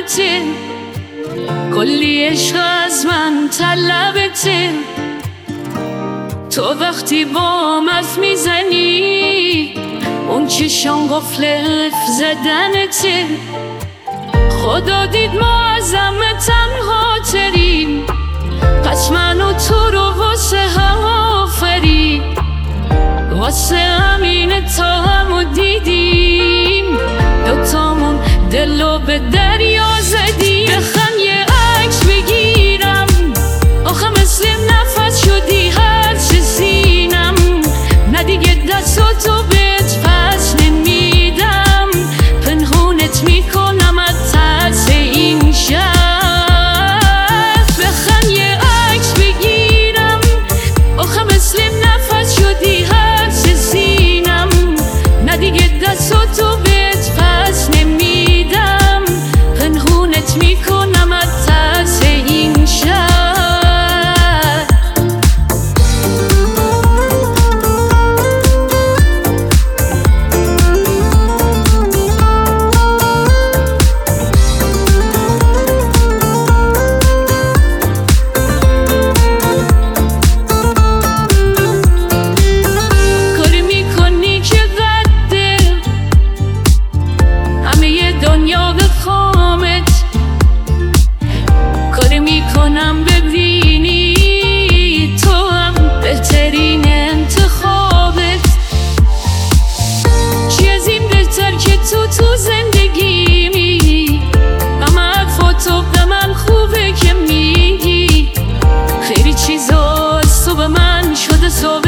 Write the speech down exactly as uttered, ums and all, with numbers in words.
بدنته، کلی عشق از من طلبته. تو وقتی با مف میزنی اون چشام قفل زدنته. خدا دید ما از همه تنها تریم، پس من و تو رو واسه هم آفرید. واسه همینه تا همو دیدیم، دوتامون دلو به دریا زدیم. بخم یه عکس بگیرم، آخه مثل نفس شدی هر چه سینم. نه دیگه دستاتو بهت پس نمیدم، پنهونت میکنم از ترس این شب. بخم یه عکس بگیرم، آخه مثل نفس شدی هر چه سینم. نه دیگه دستاتو بهت پس نمیدم، پنهونت میکنم از ترس این شب. کاری میکنی که رده همه دنیا بخوامت، کاری میکنم ببینی تو هم بهترین انتخابت. چی از این بهتر که تو تو زندگیمی، همه حرفاتو به من خوبه که میگی. خیلی چیزا از تو به من شده صبح